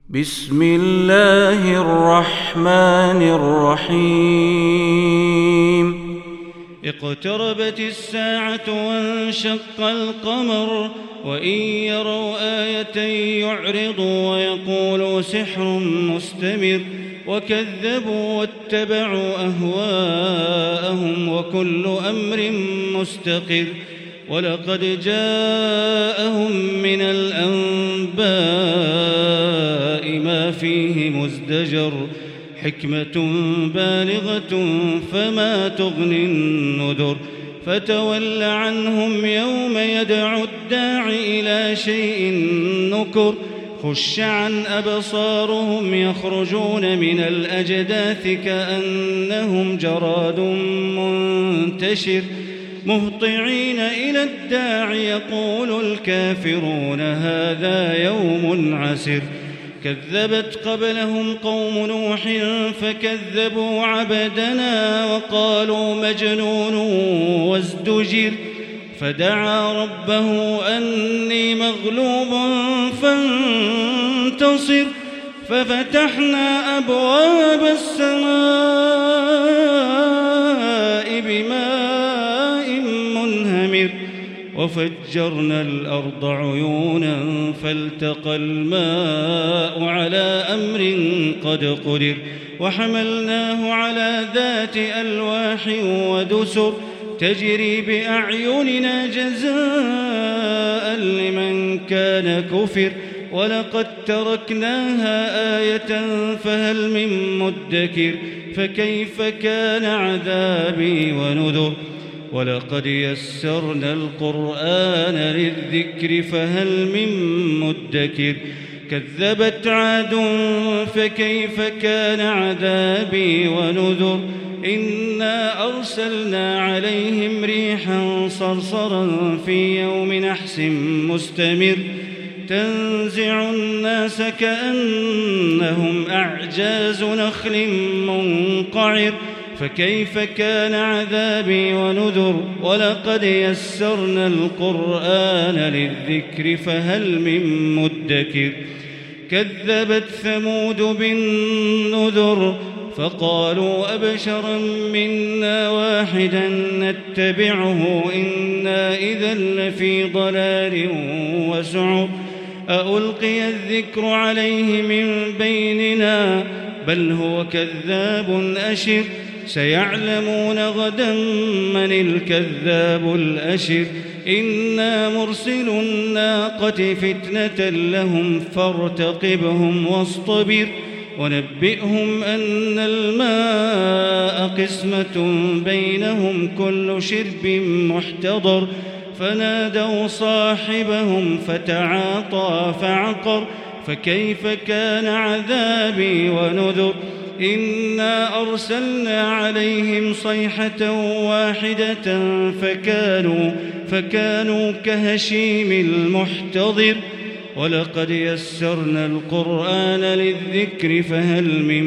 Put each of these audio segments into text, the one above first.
بسم الله الرحمن الرحيم اقتربت الساعة وانشق القمر وإن يروا آية يعرضوا ويقولوا سحر مستمر وكذبوا واتبعوا أهواءهم وكل أمر مستقر ولقد جاءهم من الأنباء ما فيه مزدجر حكمة بالغة فما تغني النذر فتول عنهم يوم يدعو الداع إلى شيء نكر خش عن أبصارهم يخرجون من الأجداث كأنهم جراد منتشر مهطعين إلى الداع يقول الكافرون هذا يوم عسر كذبت قبلهم قوم نوح فكذبوا عبدنا وقالوا مجنون وازدجر فدعا ربه أني مغلوب فانتصر ففتحنا أبواب السماء بماء منهمر وفجرنا الأرض عيونا فالتقى الماء على أمر قد قدر وحملناه على ذات ألواح ودسر تجري بأعيننا جزاء لمن كان كفر ولقد تركناها آية فهل من مدكر فكيف كان عذابي ونذر ولقد يسرنا القرآن للذكر فهل من مدكر كذبت عاد فكيف كان عذابي ونذر إنا أرسلنا عليهم ريحا صرصرا في يوم نحس مستمر تنزع الناس كأنهم أعجاز نخل منقعر فكيف كان عذابي ونذر ولقد يسرنا القرآن للذكر فهل من مدكر كذبت ثمود بالنذر فقالوا أبشرا منا واحدا نتبعه إنا إذا لفي ضلال وسعر ألقي الذكر عليه من بيننا بل هو كذاب أشر سيعلمون غدا من الكذاب الأشر إنا مرسل الناقة فتنة لهم فارتقبهم واصطبر ونبئهم أن الماء قسمة بينهم كل شرب محتضر فنادوا صاحبهم فتعاطى فعقر فكيف كان عذابي ونذر إنا أرسلنا عليهم صيحة واحدة فكانوا كهشيم المحتضر ولقد يسرنا القرآن للذكر فهل من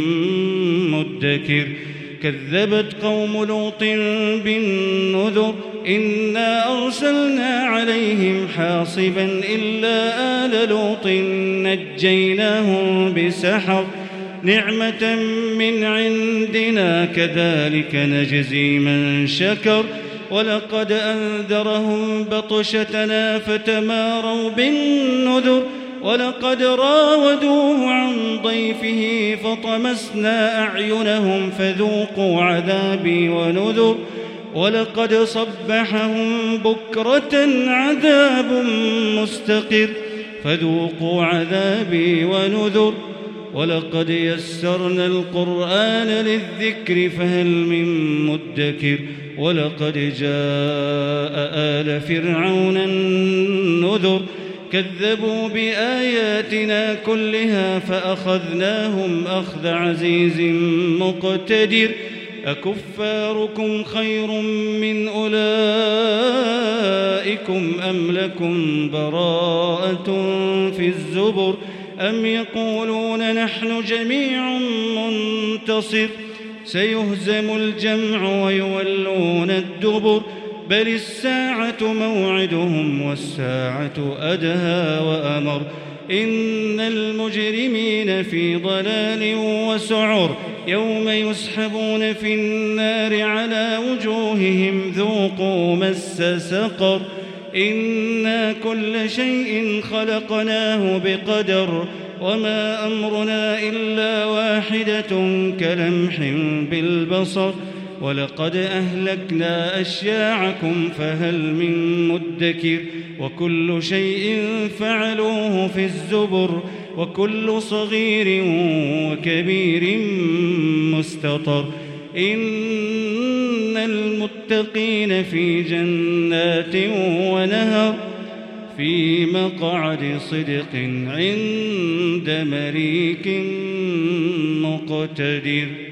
مدكر كذبت قوم لوط بالنذر إنا أرسلنا عليهم حاصبا إلا آل لوط نجيناهم بسحر نعمة من عندنا كذلك نجزي من شكر ولقد أنذرهم بطشتنا فتماروا بالنذر ولقد راودوه عن ضيفه فطمسنا أعينهم فذوقوا عذابي ونذر ولقد صبحهم بكرة عذاب مستقر فذوقوا عذابي ونذر ولقد يسرنا القرآن للذكر فهل من مدكر ولقد جاء آل فرعون النذر كذبوا بآياتنا كلها فأخذناهم أخذ عزيز مقتدر أكفاركم خير من أولئكم أم لكم براءة في الزبر أم يقولون نحن جميع منتصر سيهزم الجمع ويولون الدبر بل الساعة موعدهم والساعة أدهى وأمر إن المجرمين في ضلال وسعر يوم يسحبون في النار على وجوههم ذوقوا مس سقر إنا كل شيء خلقناه بقدر وما أمرنا إلا واحدة كلمح بالبصر ولقد أهلكنا أشياعكم فهل من مدكر وكل شيء فعلوه في الزبر وكل صغير وكبير مستطر إن المتقين في جنات ونهر في مقعد صدق عند مليك مقتدر.